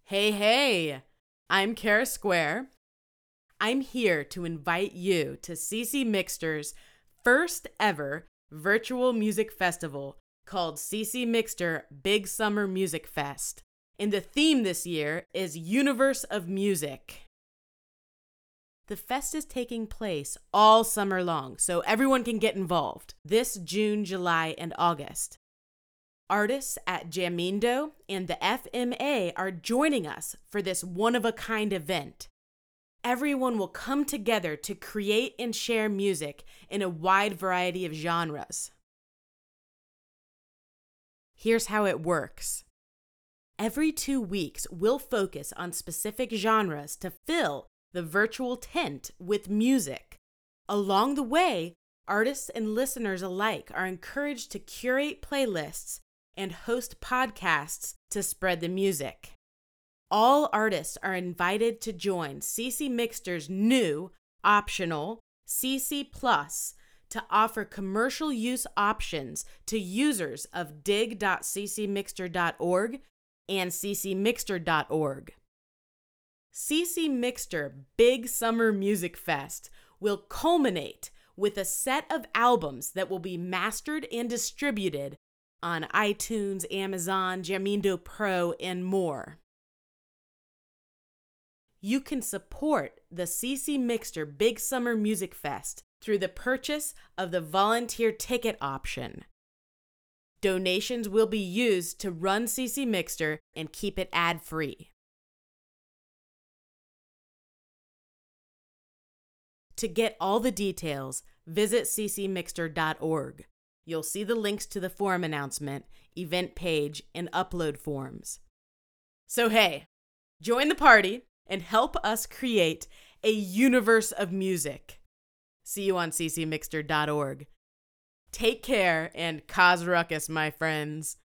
Hey, hey, I'm Kara Square. I'm here to invite you to CC Mixter's first ever virtual music festival called CC Mixter Big Summer Music Fest. And the theme this year is Universe of Music. The fest is taking place all summer long, so everyone can get involved this June, July, and August. Artists at Jamindo and the FMA are joining us for this one-of-a-kind event. Everyone will come together to create and share music in a wide variety of genres. Here's how it works. Every 2 weeks, we'll focus on specific genres to fill the virtual tent with music. Along the way, artists and listeners alike are encouraged to curate playlists and host podcasts to spread the music. All artists are invited to join CC Mixter's new, optional CC Plus to offer commercial use options to users of dig.ccmixter.org and ccmixter.org. CC Mixter Big Summer Music Fest will culminate with a set of albums that will be mastered and distributed on iTunes, Amazon, Jamindo Pro, and more. You can support the CC Mixter Big Summer Music Fest through the purchase of the volunteer ticket option. Donations will be used to run CC Mixter and keep it ad-free. To get all the details, visit ccmixter.org. You'll see the links to the forum announcement, event page, and upload forms. So hey, join the party and help us create a universe of music. See you on ccmixter.org. Take care and cause ruckus, my friends.